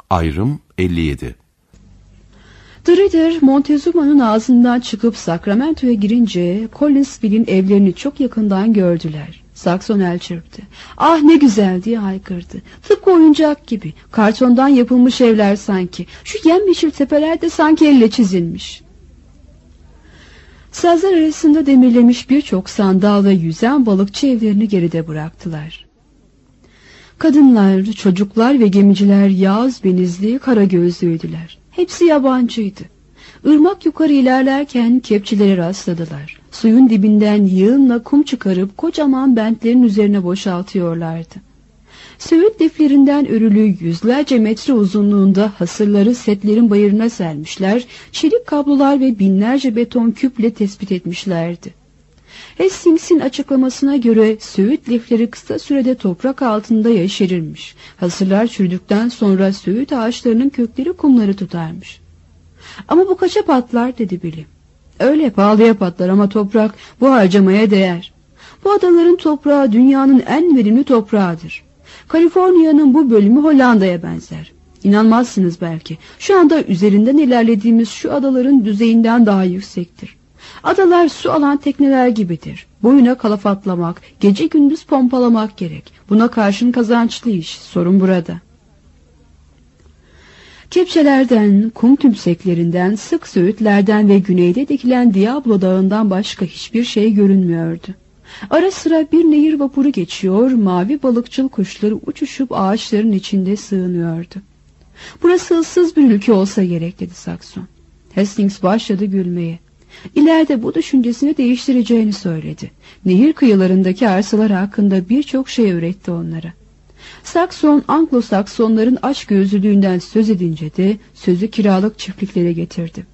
Ayrım 57. The Reader, Montezuma'nın ağzından çıkıp Sacramento'ya girince Collinsville'in evlerini çok yakından gördüler. Saxon el çırptı. "Ah ne güzel!" diye haykırdı. "Tıpkı oyuncak gibi. Kartondan yapılmış evler sanki. Şu yemyeşil tepeler de sanki elle çizilmiş." Sazlar arasında demirlemiş birçok sandal ve yüzen balıkçı evlerini geride bıraktılar. Kadınlar, çocuklar ve gemiciler yağız benizli, kara gözlüydüler. Hepsi yabancıydı. Irmak yukarı ilerlerken kepçelere rastladılar. Suyun dibinden yığınla kum çıkarıp kocaman bentlerin üzerine boşaltıyorlardı. Söğüt liflerinden örülü yüzlerce metre uzunluğunda hasırları setlerin bayırına sermişler, çelik kablolar ve binlerce beton küple tespit etmişlerdi. Hastings'in açıklamasına göre söğüt lifleri kısa sürede toprak altında yeşerirmiş. Hasırlar çürüdükten sonra söğüt ağaçlarının kökleri kumları tutarmış. "Ama bu kaça patlar?" dedi Billy. "Öyle pahalıya patlar ama toprak bu harcamaya değer. Bu adaların toprağı dünyanın en verimli toprağıdır. Kaliforniya'nın bu bölümü Hollanda'ya benzer. İnanmazsınız belki. Şu anda üzerinden ilerlediğimiz şu adaların düzeyinden daha yüksektir. Adalar su alan tekneler gibidir. Boyuna kalafatlamak, gece gündüz pompalamak gerek. Buna karşın kazançlı iş. Sorun burada." Kepçelerden, kum tümseklerinden, sık söğütlerden ve güneyde dikilen Diablo Dağı'ndan başka hiçbir şey görünmüyordu. Ara sıra bir nehir vapuru geçiyor, mavi balıkçıl kuşları uçuşup ağaçların içinde sığınıyordu. "Burası ıssız bir ülke olsa gerek," dedi Saxon. Hastings başladı gülmeye. İleride bu düşüncesini değiştireceğini söyledi. Nehir kıyılarındaki arsalar hakkında birçok şey öğretti onlara. Saxon, Anglo-Saksonların açgözlülüğünden söz edince de sözü kiralık çiftliklere getirdi.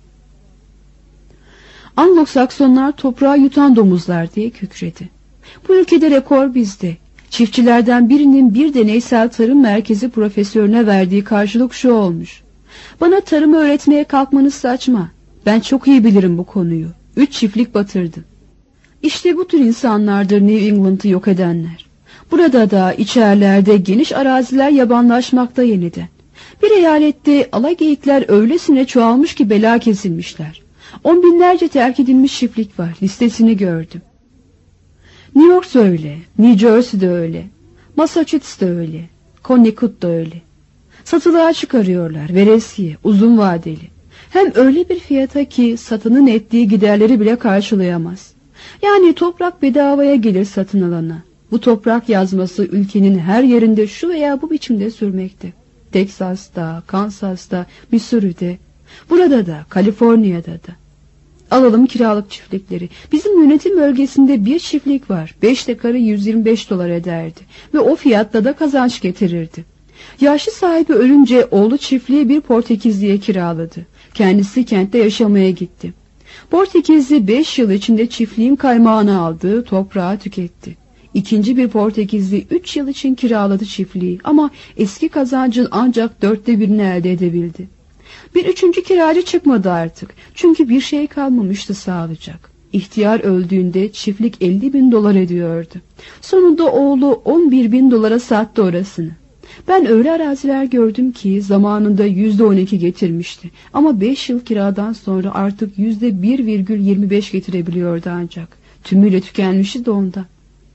"Anglo-Saksonlar toprağı yutan domuzlar," diye kükredi. "Bu ülkede rekor bizde. Çiftçilerden birinin bir deneysel tarım merkezi profesörüne verdiği karşılık şu olmuş: Bana tarımı öğretmeye kalkmanız saçma. Ben çok iyi bilirim bu konuyu. 3 çiftlik batırdım." İşte bu tür insanlardır New England'ı yok edenler. Burada da içerlerde geniş araziler yabanlaşmakta yeniden. Bir eyalette alageyikler öylesine çoğalmış ki bela kesilmişler. 10 binlerce terk edilmiş çiftlik var. Listesini gördüm. New York da öyle, New Jersey de öyle, Massachusetts de öyle, Connecticut da öyle. Satılığa çıkarıyorlar, veresiye, uzun vadeli. Hem öyle bir fiyata ki satanın ettiği giderleri bile karşılayamaz. Yani toprak bedavaya gelir satın alana. Bu toprak yazması ülkenin her yerinde şu veya bu biçimde sürmekte. Teksas'ta, Kansas'ta, Missouri'de, burada da, Kaliforniya'da da. Alalım kiralık çiftlikleri. Bizim yönetim bölgesinde bir çiftlik var. 5 dekarı $125 ederdi. Ve o fiyatla da kazanç getirirdi. Yaşlı sahibi ölünce oğlu çiftliği bir Portekizli'ye kiraladı. Kendisi kentte yaşamaya gitti. Portekizli 5 yıl içinde çiftliğin kaymağını aldı, toprağı tüketti. İkinci bir Portekizli 3 yıl için kiraladı çiftliği ama eski kazancın ancak 1/4'ünü elde edebildi. Bir üçüncü kiracı çıkmadı artık. Çünkü bir şey kalmamıştı sağlayacak. İhtiyar öldüğünde çiftlik $50.000 ediyordu. Sonunda oğlu $11.000 sattı orasını. Ben öyle araziler gördüm ki zamanında %12 getirmişti. Ama 5 yıl kiradan sonra artık %1,25 getirebiliyordu ancak. Tümüyle tükenmişti de ondan.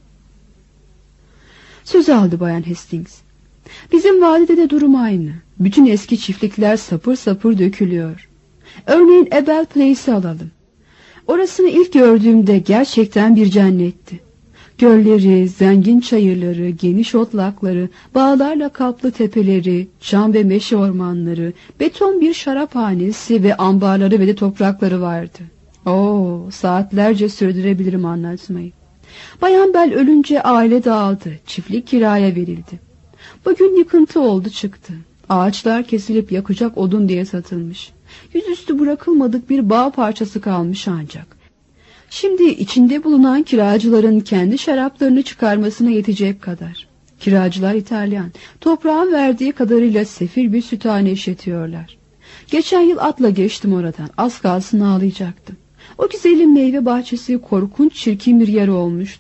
Söz aldı Bayan Hastings. Bizim vadide de durum aynı. Bütün eski çiftlikler sapır sapır dökülüyor. Örneğin Ebel Place'i alalım. Orasını ilk gördüğümde gerçekten bir cennetti. Gölleri, zengin çayırları, geniş otlakları, bağlarla kaplı tepeleri, çam ve meşe ormanları, beton bir şaraphanesi ve ambarları ve de toprakları vardı. Saatlerce sürdürebilirim anlatmayı. Bayan Bell ölünce aile dağıldı, çiftlik kiraya verildi. Bugün yıkıntı oldu çıktı. Ağaçlar kesilip yakacak odun diye satılmış. Yüzüstü bırakılmadık bir bağ parçası kalmış ancak. Şimdi içinde bulunan kiracıların kendi şaraplarını çıkarmasına yetecek kadar. Kiracılar İtalyan, toprağın verdiği kadarıyla sefil bir süthane işletiyorlar. Geçen yıl atla geçtim oradan, az kalsın ağlayacaktım. O güzelim meyve bahçesi korkunç çirkin bir yer olmuştu.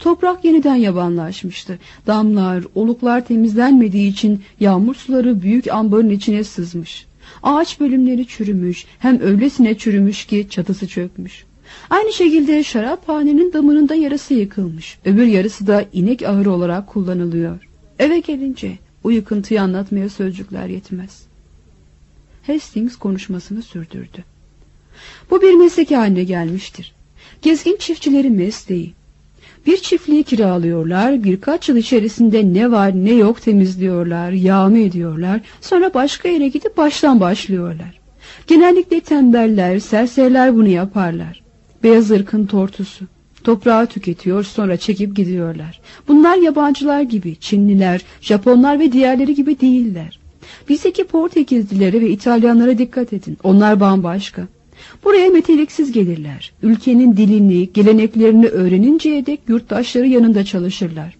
Toprak yeniden yabanlaşmıştı. Damlar, oluklar temizlenmediği için yağmur suları büyük ambarın içine sızmış. Ağaç bölümleri çürümüş, hem öylesine çürümüş ki çatısı çökmüş. Aynı şekilde şaraphanenin damının da yarısı yıkılmış. Öbür yarısı da inek ahırı olarak kullanılıyor. Eve gelince o yıkıntıyı anlatmaya sözcükler yetmez. Hastings konuşmasını sürdürdü. Bu bir meslek haline gelmiştir. Gezgin çiftçilerin mesleği. Bir çiftliği kiralıyorlar, birkaç yıl içerisinde ne var ne yok temizliyorlar, yağma ediyorlar, sonra başka yere gidip baştan başlıyorlar. Genellikle tembeller, serseriler bunu yaparlar. Beyaz ırkın tortusu. Toprağı tüketiyor, sonra çekip gidiyorlar. Bunlar yabancılar gibi, Çinliler, Japonlar ve diğerleri gibi değiller. Bizdeki Portekizlilere ve İtalyanlara dikkat edin. Onlar bambaşka. Buraya meteliksiz gelirler. Ülkenin dilini, geleneklerini öğreninceye dek yurttaşları yanında çalışırlar.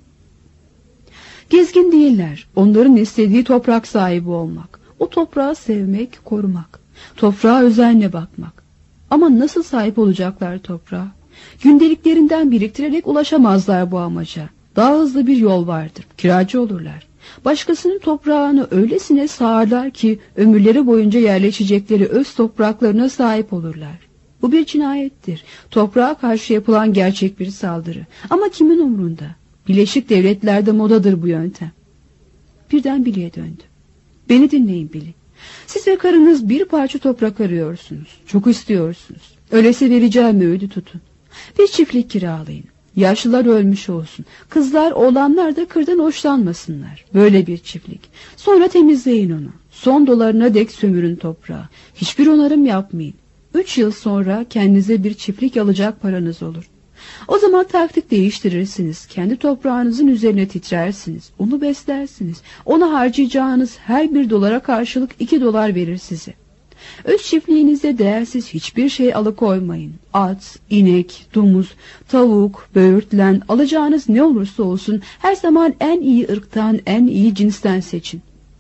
Gezgin değiller. Onların istediği toprak sahibi olmak. O toprağı sevmek, korumak. Toprağa özenle bakmak. Ama nasıl sahip olacaklar toprağa? Gündeliklerinden biriktirerek ulaşamazlar bu amaca. Daha hızlı bir yol vardır. Kiracı olurlar. Başkasının toprağını öylesine sağarlar ki ömürleri boyunca yerleşecekleri öz topraklarına sahip olurlar. Bu bir cinayettir. Toprağa karşı yapılan gerçek bir saldırı. Ama kimin umrunda? Birleşik Devletler'de modadır bu yöntem. Birden Billy'e döndü. Beni dinleyin Billy. Siz ve karınız bir parça toprak arıyorsunuz. Çok istiyorsunuz. Öyleyse vereceğim öğüdü tutun. Bir çiftlik kiralayın. Yaşlılar ölmüş olsun. Kızlar, oğlanlar da kırdan hoşlanmasınlar. Böyle bir çiftlik. Sonra temizleyin onu. Son dolarına dek sömürün toprağı. Hiçbir onarım yapmayın. 3 yıl sonra kendinize bir çiftlik alacak paranız olur. O zaman taktik değiştirirsiniz. Kendi toprağınızın üzerine titrersiniz. Onu beslersiniz. Ona harcayacağınız her bir dolara karşılık 2 dolar verir size. Öz çiftliğinizde değersiz hiçbir şey alıkoymayın. At, inek, domuz, tavuk, böğürtlen, alacağınız ne olursa olsun her zaman en iyi ırktan, en iyi cinsten seçin.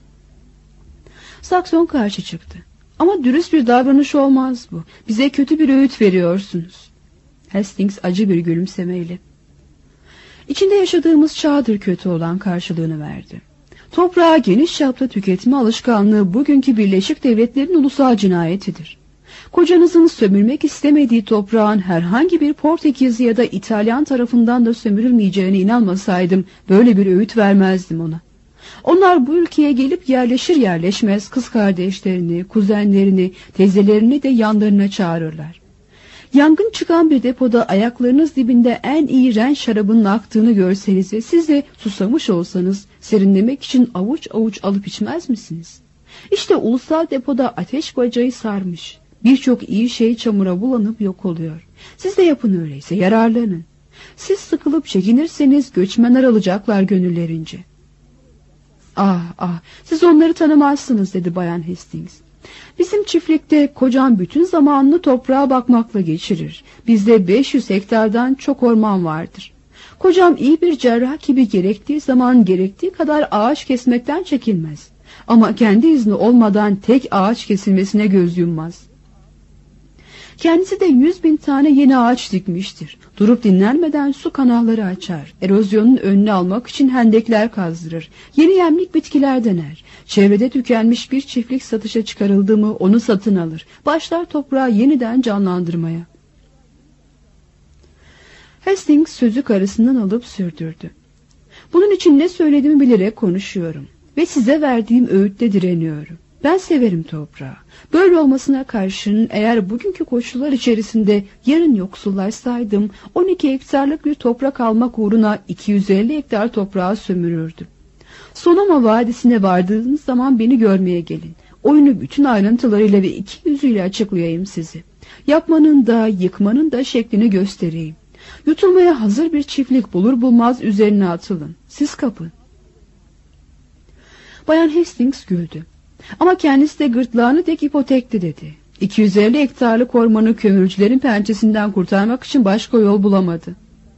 Sakson karşı çıktı. Ama dürüst bir davranış olmaz bu. Bize kötü bir öğüt veriyorsunuz. Hastings acı bir gülümsemeyle. İçinde yaşadığımız çağdır kötü olan karşılığını verdi. Toprağı geniş çapta tüketme alışkanlığı bugünkü Birleşik Devletler'in ulusal cinayetidir. Kocanızın sömürmek istemediği toprağın herhangi bir Portekizli ya da İtalyan tarafından da sömürülmeyeceğine inanmasaydım böyle bir öğüt vermezdim ona. Onlar bu ülkeye gelip yerleşir yerleşmez kız kardeşlerini, kuzenlerini, teyzelerini de yanlarına çağırırlar. Yangın çıkan bir depoda ayaklarınız dibinde en iyi ren şarabının aktığını görseniz ve siz de susamış olsanız serinlemek için avuç avuç alıp içmez misiniz? İşte ulusal depoda ateş bacağı sarmış. Birçok iyi şey çamura bulanıp yok oluyor. Siz de yapın öyleyse, yararlanın. Siz sıkılıp çekinirseniz göçmenler alacaklar gönüllerince. Ah, siz onları tanımazsınız dedi Bayan Hastings. Bizim çiftlikte kocam bütün zamanını toprağa bakmakla geçirir. Bizde 500 hektardan çok orman vardır. Kocam iyi bir cerrah gibi gerektiği zaman gerektiği kadar ağaç kesmekten çekinmez. Ama kendi izni olmadan tek ağaç kesilmesine göz yummaz. Kendisi de 100.000 tane yeni ağaç dikmiştir. Durup dinlenmeden su kanalları açar. Erozyonun önünü almak için hendekler kazdırır. Yeni yemlik bitkiler dener. Çevrede tükenmiş bir çiftlik satışa çıkarıldı mı onu satın alır. Başlar toprağı yeniden canlandırmaya. Hastings sözü karısından alıp sürdürdü. Bunun için ne söylediğimi bilerek konuşuyorum. Ve size verdiğim öğütte direniyorum. Ben severim toprağı. Böyle olmasına karşın eğer bugünkü koşullar içerisinde yarın yoksullaşsaydım 12 hektarlık bir toprak almak uğruna 250 hektar toprağı sömürürdüm. Sonoma Vadisi'ne vardığınız zaman beni görmeye gelin. Oyunu bütün ayrıntılarıyla ve iki yüzüyle açıklayayım sizi. Yapmanın da yıkmanın da şeklini göstereyim. Yutulmaya hazır bir çiftlik bulur bulmaz üzerine atılın. Siz kapın. Bayan Hastings güldü. Ama kendisi de gırtlağını dek ipotekti dedi. 250 hektarlık ormanı kömürcülerin pençesinden kurtarmak için başka yol bulamadı.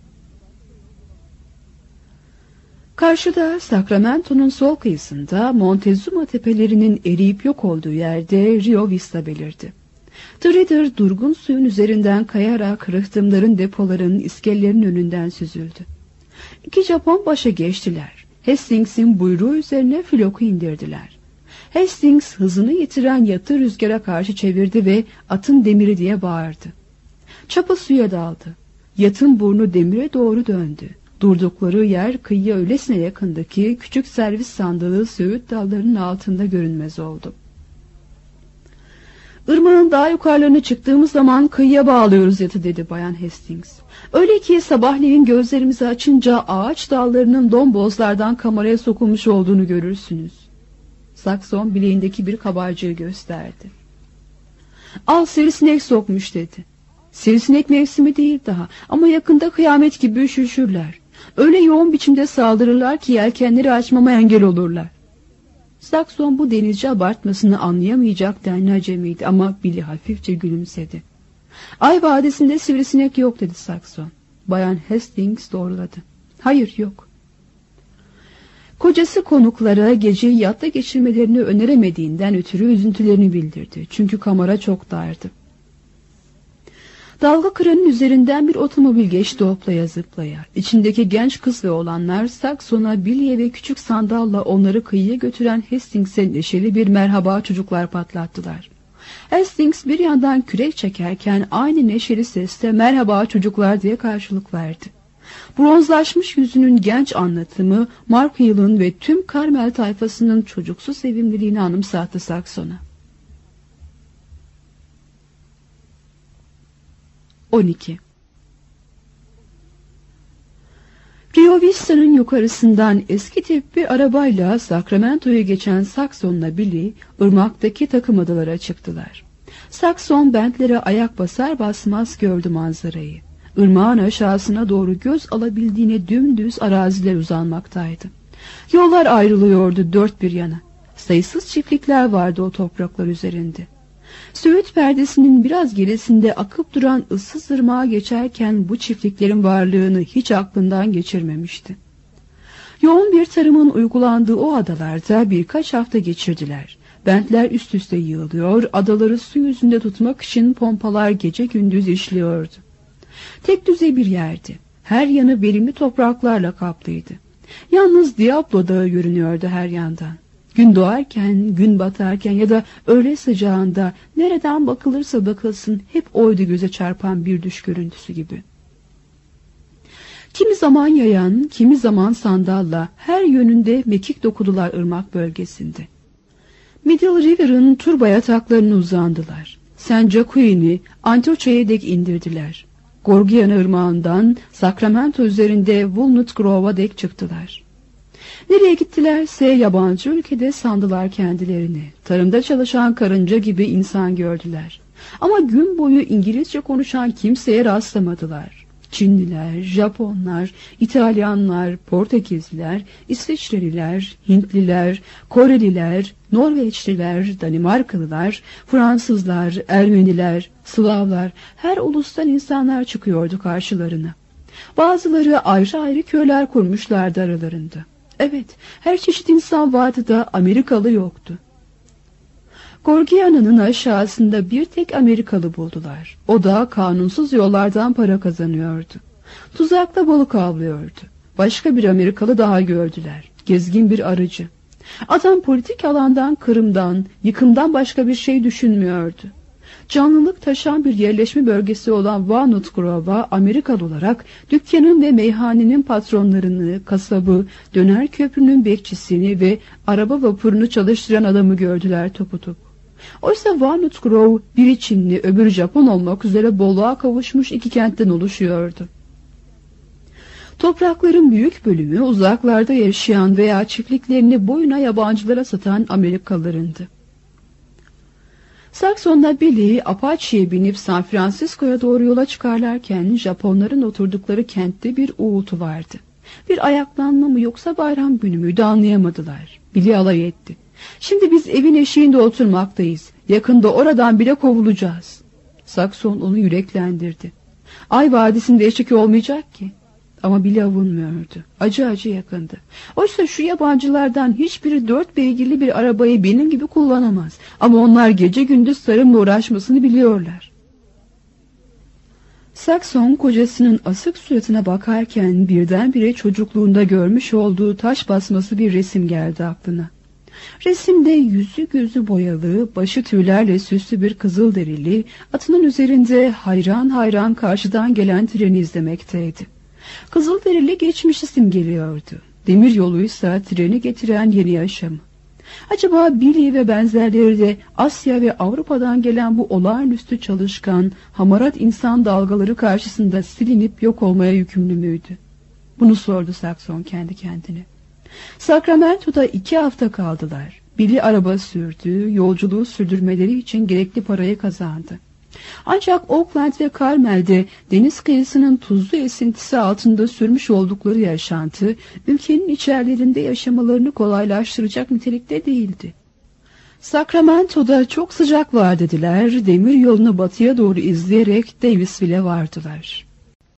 Karşıda Sacramento'nun sol kıyısında Montezuma tepelerinin eriyip yok olduğu yerde Rio Vista belirdi. Tırıdır durgun suyun üzerinden kayarak rıhtımların depoların iskellerin önünden süzüldü. İki Japon başa geçtiler. Hastings'in buyruğu üzerine floku indirdiler. Hastings hızını yitiren yatı rüzgara karşı çevirdi ve atın demiri diye bağırdı. Çapa suya daldı. Yatın burnu demire doğru döndü. Durdukları yer kıyıya öylesine yakındaki küçük servis sandalı söğüt dallarının altında görünmez oldu. "Irmağın daha yukarılarına çıktığımız zaman kıyıya bağlıyoruz yatı," dedi Bayan Hastings. "Öyle ki sabahleyin gözlerimizi açınca ağaç dallarının dombozlardan kameraya sokulmuş olduğunu görürsünüz." Sakson bileğindeki bir kabarcığı gösterdi. "Al, sivrisinek sokmuş," dedi. "Sivrisinek mevsimi değil daha ama yakında kıyamet gibi üşüşürler. Öyle yoğun biçimde saldırırlar ki yelkenleri açmama engel olurlar." Sakson bu denizci abartmasını anlayamayacak denli acemiydi ama Billy hafifçe gülümsedi. "Ay vadisinde sivrisinek yok," dedi Sakson. Bayan Hastings doğruladı. "Hayır, yok." Kocası konuklara geceyi yatta geçirmelerini öneremediğinden ötürü üzüntülerini bildirdi. Çünkü kamera çok dardı. Dalga kıranın üzerinden bir otomobil geçti hoplaya zıplaya. İçindeki genç kız ve oğlanlar Sakson'a, Billy'e ve küçük sandalla onları kıyıya götüren Hastings'e neşeli bir merhaba çocuklar patlattılar. Hastings bir yandan kürek çekerken aynı neşeli sesle "merhaba çocuklar" diye karşılık verdi. Bronzlaşmış yüzünün genç anlatımı Mark Hill'ın ve tüm Carmel tayfasının çocuksu sevimliliğini anımsattı Sakson'a. 12. Rio Vista'nın yukarısından eski tip bir arabayla Sacramento'yu geçen Sakson'la Billy, ırmaktaki takım adalara çıktılar. Sakson bentlere ayak basar basmaz gördü manzarayı. Irmağın aşağısına doğru göz alabildiğine dümdüz araziler uzanmaktaydı. Yollar ayrılıyordu dört bir yana. Sayısız çiftlikler vardı o topraklar üzerinde. Söğüt perdesinin biraz gerisinde akıp duran ıssız ırmağa geçerken bu çiftliklerin varlığını hiç aklından geçirmemişti. Yoğun bir tarımın uygulandığı o adalarda birkaç hafta geçirdiler. Bentler üst üste yığılıyor, adaları su yüzünde tutmak için pompalar gece gündüz işliyordu. Tek düze bir yerdi. Her yanı verimli topraklarla kaplıydı. Yalnız Diablo Dağı görünüyordu her yandan. Gün doğarken, gün batarken ya da öğle sıcağında nereden bakılırsa bakılsın hep oydu göze çarpan bir düş görüntüsü gibi. Kimi zaman yayan, kimi zaman sandalla her yönünde mekik dokudular ırmak bölgesinde. Middle River'ın turba yataklarını uzandılar. San Joaquin'i Antiocha'ya dek indirdiler. Gorgiana ırmağından Sacramento üzerinde Walnut Grove'a dek çıktılar. Nereye gittilerse yabancı ülkede sandılar kendilerini. Tarımda çalışan karınca gibi insan gördüler. Ama gün boyu İngilizce konuşan kimseye rastlamadılar. Çinliler, Japonlar, İtalyanlar, Portekizliler, İsviçreliler, Hintliler, Koreliler, Norveçliler, Danimarkalılar, Fransızlar, Ermeniler, Slavlar, her ulustan insanlar çıkıyordu karşılarına. Bazıları ayrı ayrı köyler kurmuşlardı aralarında. Evet, her çeşit insan vardı da Amerikalı yoktu. Gorgiana'nın aşağısında bir tek Amerikalı buldular. O da kanunsuz yollardan para kazanıyordu. Tuzakla balık avlıyordu. Başka bir Amerikalı daha gördüler. Gezgin bir arıcı. Adam politik alandan, kırımdan, yıkımdan başka bir şey düşünmüyordu. Canlılık taşan bir yerleşme bölgesi olan Walnut Grove'a Amerikalı olarak dükkanın ve meyhanenin patronlarını, kasabı, döner köprünün bekçisini ve araba vapurunu çalıştıran adamı gördüler topu. Oysa Walnut Grove biri Çinli, öbürü Japon olmak üzere bolluğa kavuşmuş iki kentten oluşuyordu. Toprakların büyük bölümü uzaklarda yaşayan veya çiftliklerini boyuna yabancılara satan Amerikalılarındı. Sakson'la Billy Apache'ye binip San Francisco'ya doğru yola çıkarlarken Japonların oturdukları kentte bir uğultu vardı. Bir ayaklanma mı yoksa bayram günü müydü anlayamadılar. Billy alay etti. "Şimdi biz evin eşiğinde oturmaktayız. Yakında oradan bile kovulacağız." Sakson onu yüreklendirdi. "Ay vadisinde eşik olmayacak ki." Ama Billy avunmuyordu. Acı acı yakındı. Oysa şu yabancılardan hiçbiri 4 beygirli bir arabayı benim gibi kullanamaz. Ama onlar gece gündüz tarımla uğraşmasını biliyorlar. Saxon kocasının asık suratına bakarken birdenbire çocukluğunda görmüş olduğu taş basması bir resim geldi aklına. Resimde yüzü gözü boyalı, başı tüylerle süslü bir kızılderili, atının üzerinde hayran hayran karşıdan gelen treni izlemekteydi. Kızılderili geçmişi simgeliyordu. Demir yoluysa treni getiren yeni yaşamı. Acaba Billy ve benzerleri de Asya ve Avrupa'dan gelen bu olağanüstü çalışkan, hamarat insan dalgaları karşısında silinip yok olmaya yükümlü müydü? Bunu sordu Saxon kendi kendine. Sacramento'da 2 hafta kaldılar. Billy araba sürdü, yolculuğu sürdürmeleri için gerekli parayı kazandı. Ancak Oakland ve Carmel'de deniz kıyısının tuzlu esintisi altında sürmüş oldukları yaşantı, ülkenin içerlerinde yaşamalarını kolaylaştıracak nitelikte değildi. Sacramento'da çok sıcak var dediler, demir yolunu batıya doğru izleyerek Davisville'e vardılar.